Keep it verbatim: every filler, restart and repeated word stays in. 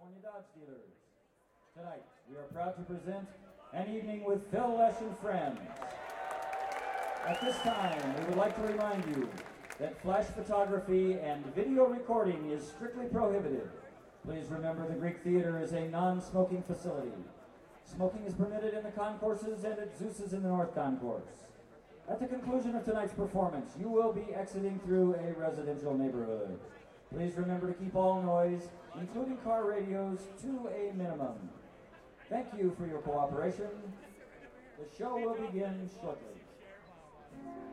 California Dodge dealers. Tonight, we are proud to present An Evening with Phil Lesh and Friends. At this time, we would like to remind you that flash photography and video recording is strictly prohibited. Please remember the Greek Theater is a non-smoking facility. Smoking is permitted in the concourses and at Zeus's in the North Concourse. At the conclusion of tonight's performance, you will be exiting through a residential neighborhood. Please remember to keep all noise, including car radios, to a minimum. Thank you for your cooperation. The show will begin shortly.